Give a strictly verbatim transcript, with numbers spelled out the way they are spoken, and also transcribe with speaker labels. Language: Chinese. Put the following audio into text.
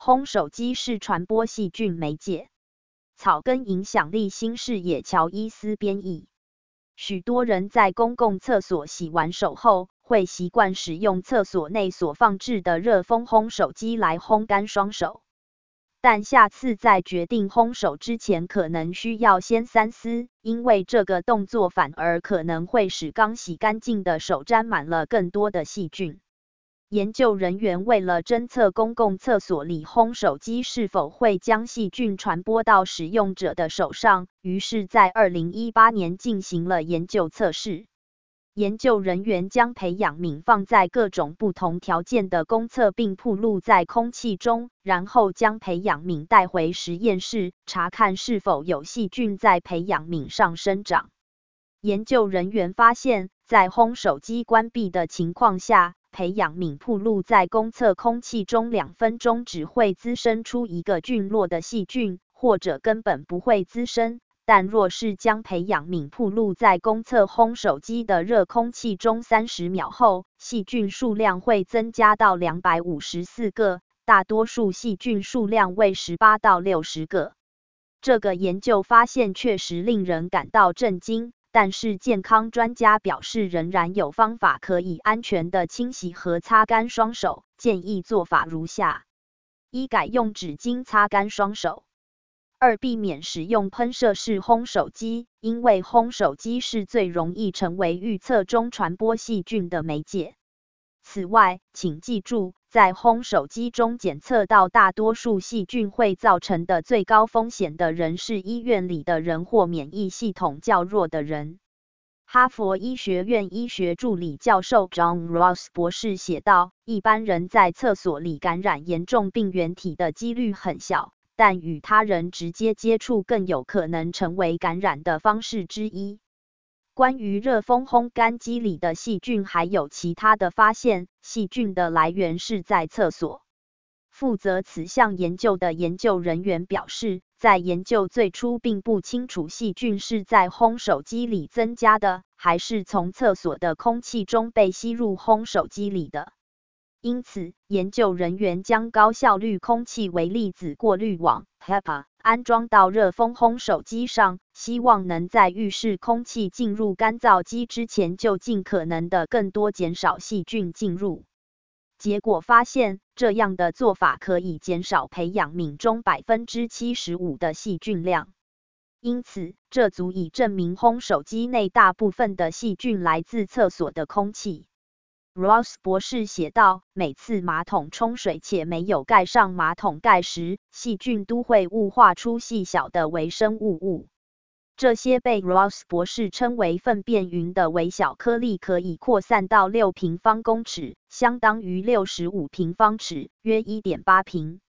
Speaker 1: 烘手机是传播细菌媒介。草根影响力新视野乔伊斯编译。许多人在公共厕所洗完手后，会习惯使用厕所内所放置的热风烘手机来烘干双手。但下次在决定烘手之前，可能需要先三思，因为这个动作反而可能会使刚洗干净的手沾满了更多的细菌。研究人员为了侦测公共厕所里烘手机是否会将细菌传播到使用者的手上，于是在二零一八年进行了研究测试。研究人员将培养皿放在各种不同条件的公厕并暴露在空气中，然后将培养皿带回实验室，查看是否有细菌在培养皿上生长。研究人员发现，在烘手机关闭的情况下，培养皿暴露在公厕空气中两分钟只会滋生出一个菌落的细菌，或者根本不会滋生。但若是将培养皿暴露在公厕烘手机的热空气中三十秒后，细菌数量会增加到两百五十四个，大多数细菌数量为十八到六十个。这个研究发现确实令人感到震惊，但是健康专家表示仍然有方法可以安全地清洗和擦干双手，建议做法如下：一、改用纸巾擦干双手。二、避免使用喷射式烘手机，因为烘手机是最容易成为预测中传播细菌的媒介。此外，请记住，在烘手机中检测到大多数细菌会造成的最高风险的人是医院里的人或免疫系统较弱的人。哈佛医学院医学助理教授 John Ross 博士写道，一般人在厕所里感染严重病原体的几率很小，但与他人直接接触更有可能成为感染的方式之一。关于热风烘干机里的细菌还有其他的发现，细菌的来源是在厕所。负责此项研究的研究人员表示，在研究最初并不清楚细菌是在烘手机里增加的，还是从厕所的空气中被吸入烘手机里的。因此，研究人员将高效率空气微粒子过滤网 H E P A 安装到热风烘手机上，希望能在浴室空气进入干燥机之前就尽可能的更多减少细菌进入。结果发现，这样的做法可以减少培养皿中 百分之七十五 的细菌量。因此，这足以证明烘手机内大部分的细菌来自厕所的空气。Ross 博士写道，每次马桶冲水且没有盖上马桶盖时，细菌都会雾化出细小的微生物物。这些被 Ross 博士称为粪便云的微小颗粒可以扩散到六平方公尺，相当于六十五平方尺，约 一点八平。